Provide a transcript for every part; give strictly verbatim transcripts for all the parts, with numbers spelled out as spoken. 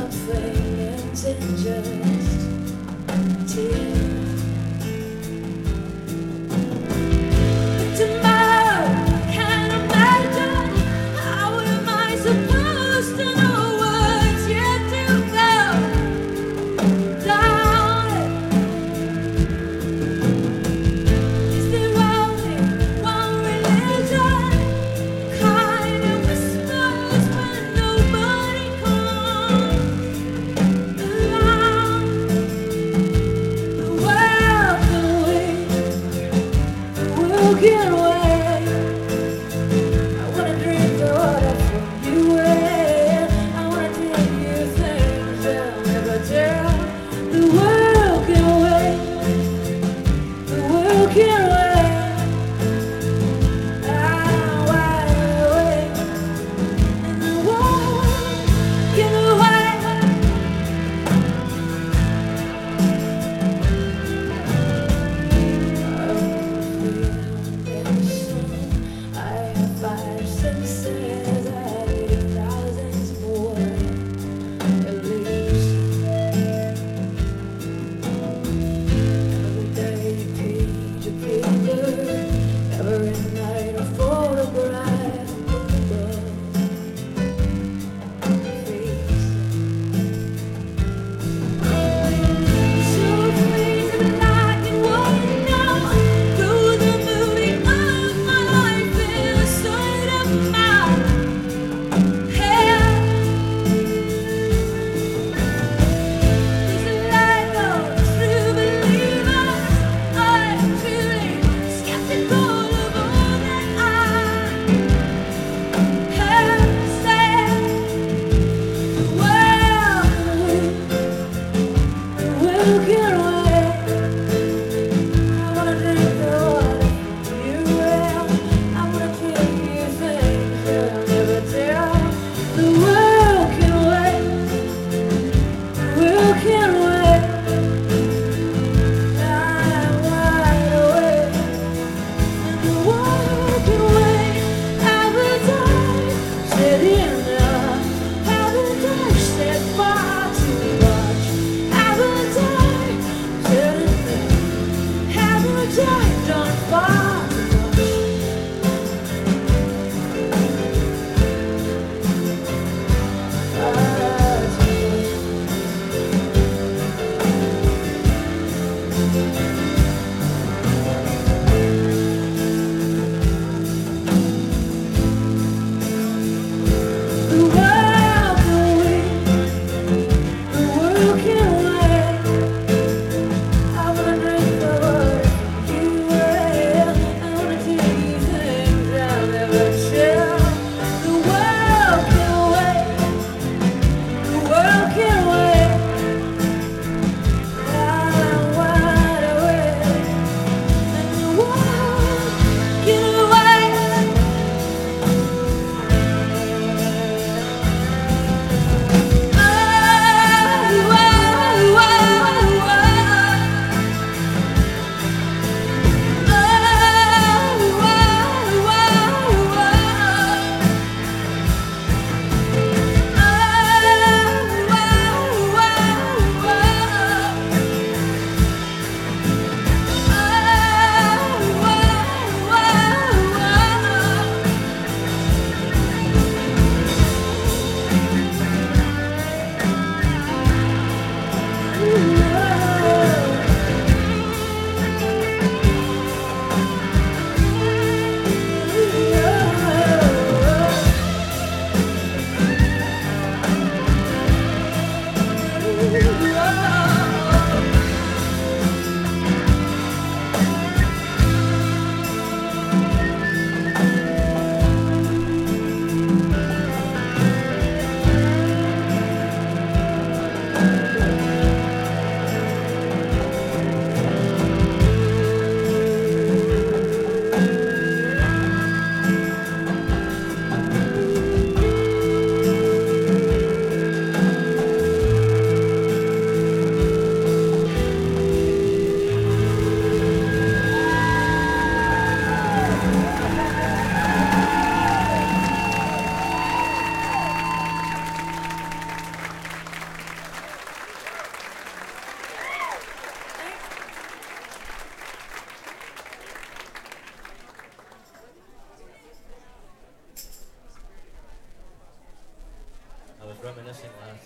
nothing ends in just tears. Get away. I wanna drink the water from you. Well, I wanna tell you things I'll never tell. The world can wait. The world can wait. I'm wide awake, and the world can wait. I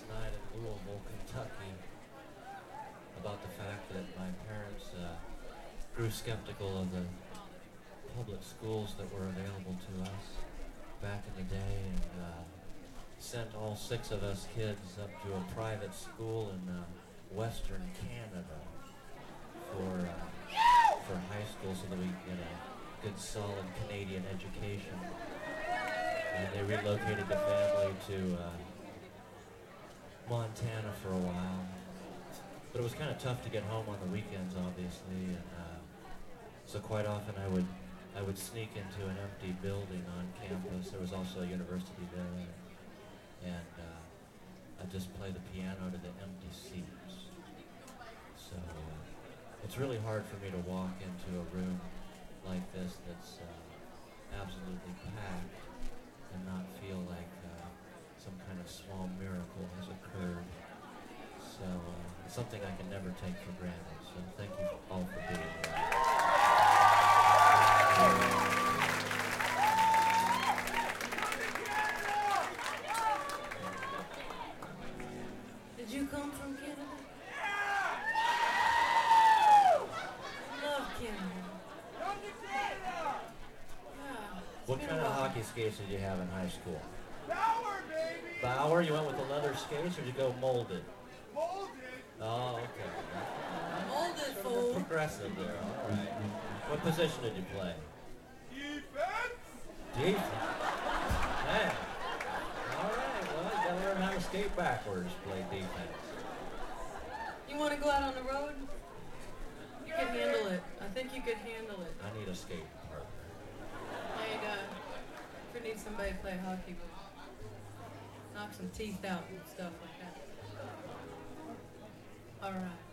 last night in Louisville, Kentucky, about the fact that my parents uh, grew skeptical of the public schools that were available to us back in the day, and uh, sent all six of us kids up to a private school in uh, Western Canada for uh, for high school, so that we could get a good, solid Canadian education. And they relocated the family to uh, Montana for a while. But it was kind of tough to get home on the weekends, obviously, and uh, so quite often I would I would sneak into an empty building on campus. There was also a university there, and uh, I'd just play the piano to the empty seats. So uh, it's really hard for me to walk into a room like this that's uh, absolutely packed and not feel like uh, some kind of small miracle has occurred. So uh, it's something I can never take for granted. So thank you all for being here. Did you come from Canada? Love Canada. Yeah. What kind of hockey skates did you have in high school? Bauer, baby! Bauer, you went with the leather skates, or did you go molded? Molded! Oh, okay. Molded, Sort of fool. progressive there, all right. What position did you play? Defense! Defense. Man. All right, well, you gotta learn how to skate backwards, play defense. You want to go out on the road? You can handle it. I think you could handle it. I need a skating partner. Hey, uh, if you need somebody to play hockey with, knock some teeth out and stuff like that. All right.